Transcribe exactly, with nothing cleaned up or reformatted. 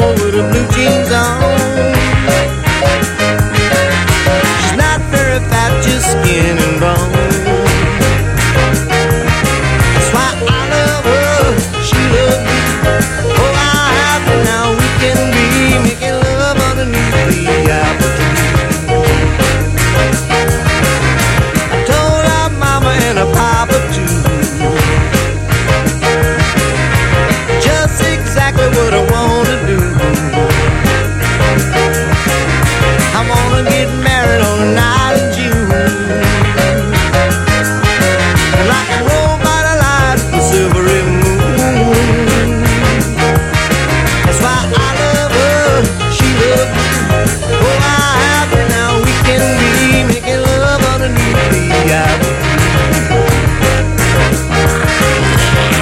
home with her blue jeans on. She's not very fat, just skin and bone. That's why I love her, she loves me. Oh, how happy now we can be, making love underneath the apple tree. I told our mama and her papa too, just exactly what I wanna do. I wanna get married on a night in June, and rock and roll by the light of the silvery moon. That's why I love her, she loves me. Oh, how happy now we can be, making love underneath the eye.